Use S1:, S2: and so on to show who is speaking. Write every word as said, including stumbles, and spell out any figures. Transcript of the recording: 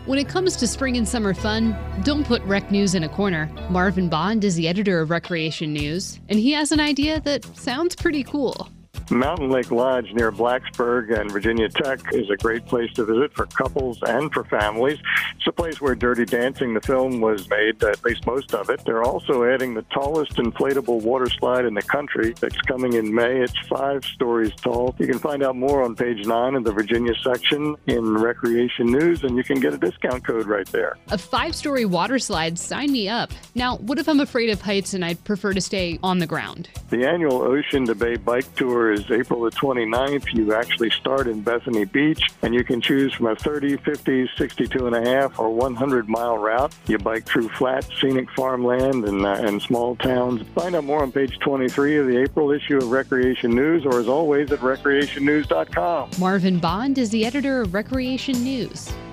S1: When it comes to spring and summer fun, don't put Rec News in a corner. Marvin Bond is the editor of Recreation News, and he has an idea that sounds pretty cool.
S2: Mountain Lake Lodge near Blacksburg and Virginia Tech is a great place to visit for couples and for families. It's a place where Dirty Dancing, the film, was made, at least most of it. They're also adding the tallest inflatable water slide in the country that's coming in May. It's five stories tall. You can find out more on page nine of the Virginia section in Recreation News, and you can get a discount code right there.
S1: A five-story water slide, sign me up. Now, what if I'm afraid of heights and I'd prefer to stay on the ground?
S2: The annual Ocean to Bay Bike Tour is April the twenty-ninth. You actually start in Bethany Beach, and you can choose from a thirty, fifty, sixty-two and a half, or one hundred mile route. You bike through flat, scenic farmland and, uh, and small towns. Find out more on page twenty-three of the April issue of Recreation News, or as always at recreation news dot com.
S1: Marvin Bond is the editor of Recreation News.